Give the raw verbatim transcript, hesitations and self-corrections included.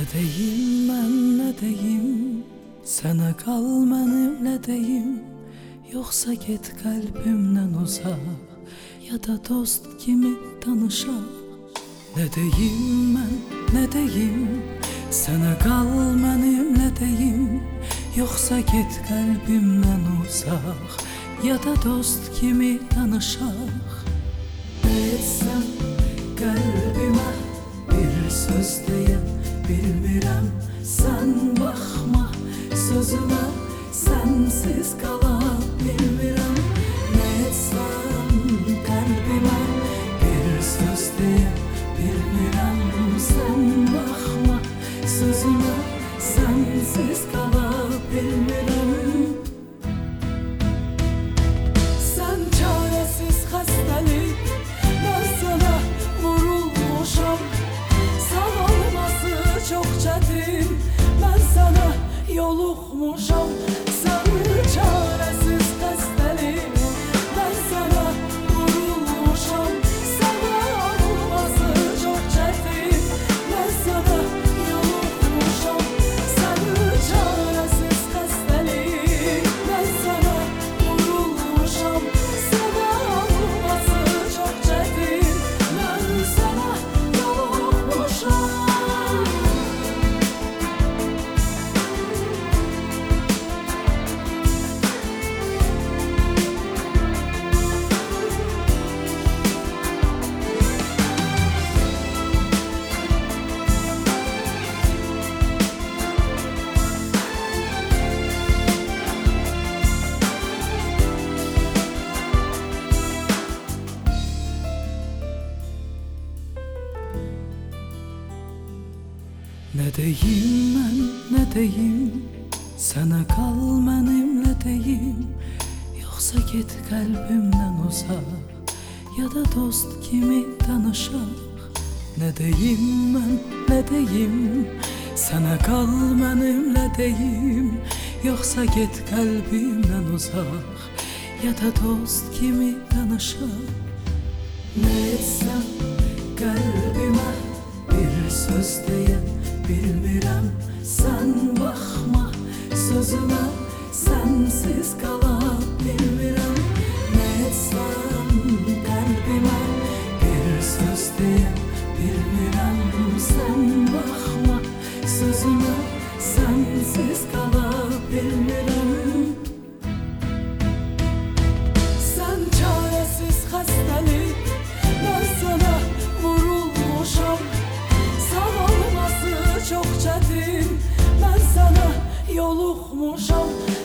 deyim mən, nə deyim, sənə qal mənimlə deyim, yoxsa get qəlbimdən uzaq, ya da dost kimi danışaq. Nə deyim mən, nə deyim, sənə qal mənimlə deyim, yoxsa get qəlbimdən uzaq, ya da dost kimi danışaq. Etsəm qəlbimə bir söz deyə bilmirəm, sən baxma sözümə, sənsiz qala bilmirəm. Nə etsəm qəlbimə bir söz deyə bilmirəm, sən baxma sözümə, sənsiz qala bilmirəm. Sən çarəsiz xəstəlik, mən sənə vurulmuşam. Sağalması çox çətin, mən sənə yoluxmuşam. Sən çarəsiz xəstəlik, mən sənə vurulmuşam. Sağalması çox çətin, mən sənə yoluxmuşam. Sən çarəsiz xəstəlik, mən sənə vurulmuşam. Sağalması çox çətin, mən sənə yoluxmuşam. Nə deyim mən, nə deyim, sənə qal mənimlə deyim, yoxsa get qəlbimdən uzaq, ya da dost kimi danışaq. Nə deyim mən, nə deyim, sənə qal mənimlə deyim, yoxsa get qəlbimdən uzaq, ya da dost kimi danışaq. Nə etsəm qəlbimə bir söz deyə bilmirəm, sən baxma sözümə, sənsiz qala bilmirəm. Nə etsəm qəlbimə bir söz deyə bilmirəm, sən baxma sözümə, sənsiz qala bilmirəm. Sən çarəsiz xəstəlik, mən sənə vurulmuşam. Sağalması çox çətin, mən sənə yoluxmuşam.